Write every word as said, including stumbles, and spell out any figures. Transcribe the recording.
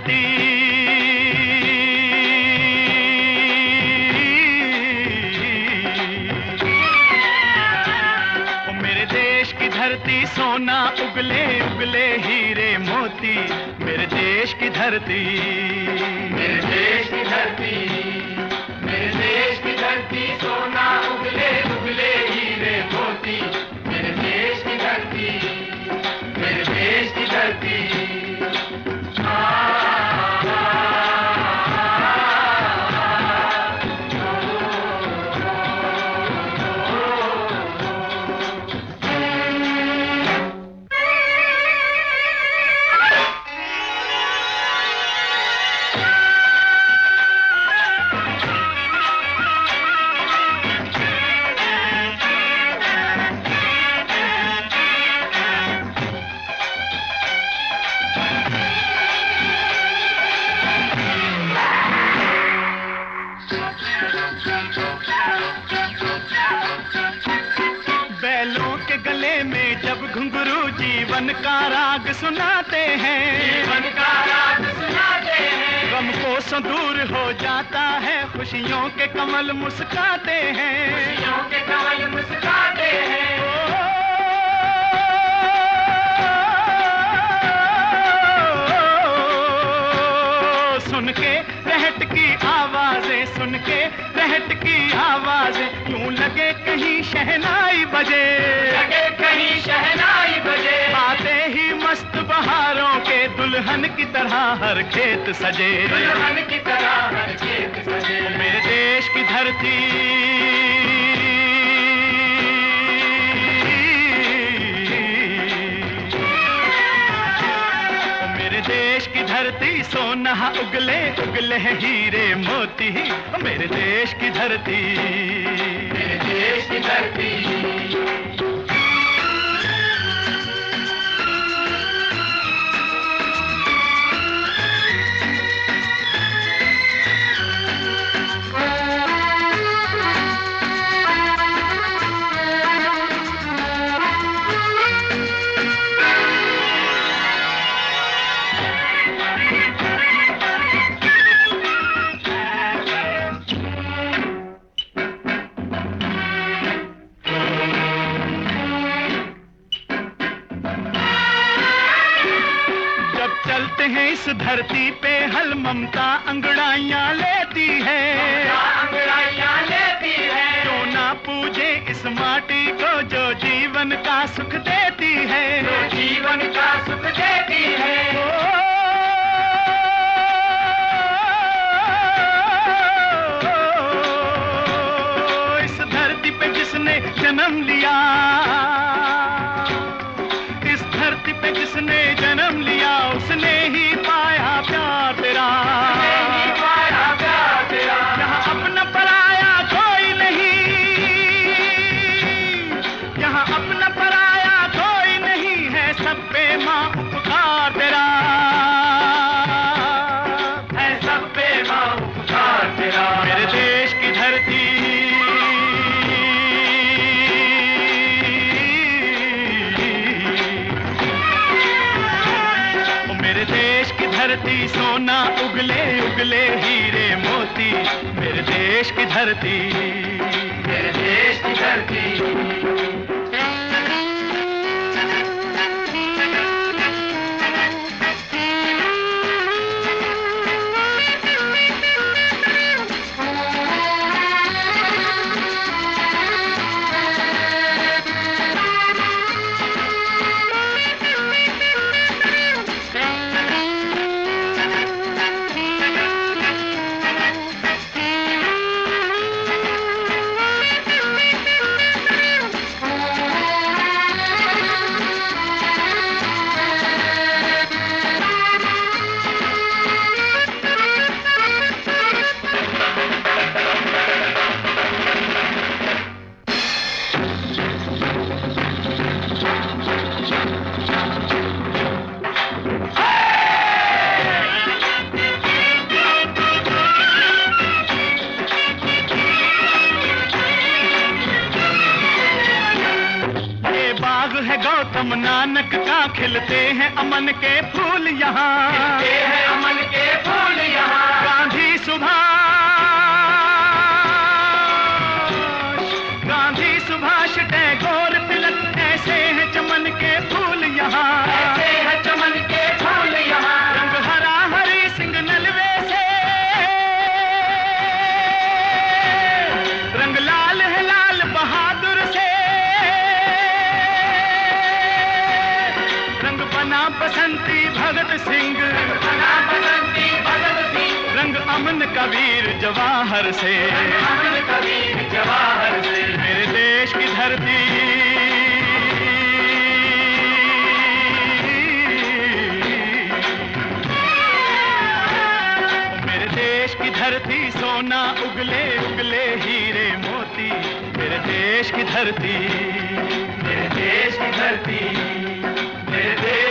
धरती, ओ मेरे देश की धरती सोना उगले उगले हीरे मोती, मेरे देश की धरती, मेरे देश की धरती, मेरे देश की धरती सोना उगले उगले हीरे मोती, मेरे देश की धरती, मेरे देश की धरती। बैलों के गले में जब घुंघरू जीवन का राग सुनाते हैं, जीवन का राग सुनाते हैं, गम को सो दूर हो जाता है, खुशियों के कमल मुस्काते हैं, खुशियों के कमल मुस्काते हैं। सुन के रहट की आवाजें, सुन के रहट की आवाजें, यूं लगे कहीं शहनाई बजे, लगे कहीं शहनाई बजे, आते ही मस्त बहारों के दुल्हन की तरह हर खेत सजे, दुल्हन की तरह हर खेत सजे। मेरे देश की धरती, देश की धरती सोना उगले उगले हीरे मोती, मेरे देश की धरती, मेरे देश की धरती। चलते हैं इस धरती पे हल ममता अंगड़ाइयाँ लेती है, अंगड़ाइयाँ लेती है, क्यों ना पूजे इस माटी को जो जीवन का सुख देती है, जो जीवन का सुख देती है। ओ, इस धरती पे जिसने जन्म लिया, इस धरती पे जिसने जन्म लिया, उसने ही पाया प्यार तेरा, नहीं पाया प्यार तेरा। यहाँ अपना पराया कोई नहीं, यहाँ अपना पराया कोई नहीं है, सब पे माँ उपकार तेरा, है सब पे माँ उपकार तेरा। मेरे देश की धरती, देश की धरती सोना उगले उगले हीरे मोती, मेरे देश की धरती, मेरे देश की धरती। गौतम नानक का खिलते हैं अमन के फूल यहाँ, खिलते हैं अमन के फूल यहाँ। गांधी सुभाष, गांधी सुभाष टैगोर तिलक, ऐसे हैं चमन के फूल यहाँ, ऐसे हैं चमन के फूल यहाँ। रंग हरा हरी सिंह नलवे से, रंग लाल है लाल बहादुर से, रंग बना बसंती भगत सिंह, बना बसंती भगत सिंह। रंग अमन कबीर जवाहर से, अमन कबीर जवाहर से। मेरे देश की धरती, मेरे देश की धरती सोना उगले उगले हीरे मोती, मेरे देश की धरती, मेरे देश की धरती, मेरे देश